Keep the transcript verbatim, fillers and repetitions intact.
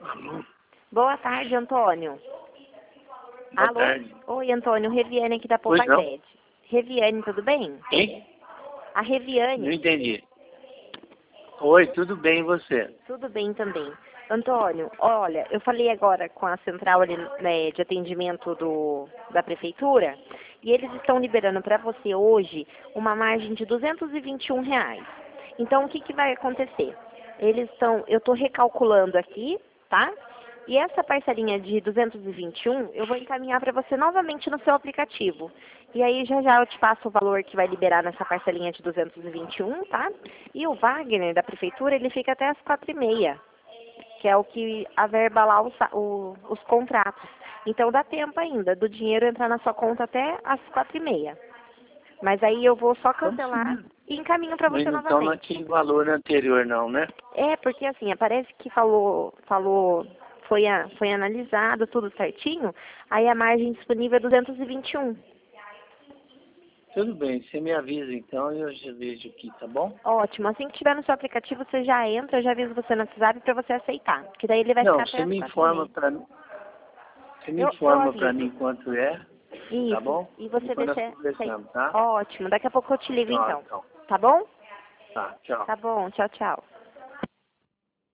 Alô? Boa tarde, Antônio. Boa Alô? tarde. Oi, Antônio. Reviane aqui da Pois não. Poupaquete. Reviane, tudo bem? Quem? A Não Reviane. entendi. Oi, tudo bem e você? Tudo bem também. Antônio, olha, eu falei agora com a central ali, né, de atendimento do, da prefeitura e eles estão liberando para você hoje uma margem de duzentos e vinte e um reais. Então, o que, que vai acontecer? Eles estão, eu estou recalculando aqui, tá? E essa parcelinha de duzentos e vinte e um, eu vou encaminhar para você novamente no seu aplicativo. E aí já já eu te passo o valor que vai liberar nessa parcelinha de duzentos e vinte e um, tá? E o Wagner da prefeitura, ele fica até as quatro e meia, que é o que averba lá os, o, os contratos. Então dá tempo ainda do dinheiro entrar na sua conta até as quatro e meia. Mas aí eu vou só cancelar e encaminho para Mas você não estão novamente. naquele valor anterior não, né? É, porque assim, parece que falou, falou, foi, a, foi analisado tudo certinho, aí a margem disponível é duzentos e vinte e um. Tudo bem, você me avisa então e eu já vejo aqui, tá bom? Ótimo, assim que tiver no seu aplicativo, você já entra, eu já aviso você no WhatsApp para você aceitar, que daí ele vai Não, ficar até você as me quatro e informa meia. pra mim. Você me Eu, eu informa pra aviso. mim quanto é, tá Isso, bom? e você Depois vê nós se é... se é- conversamos, tá? Ótimo, daqui a pouco eu te ligo Tchau, então. então. Tá bom? Tá, tchau. Tá bom, tchau, tchau.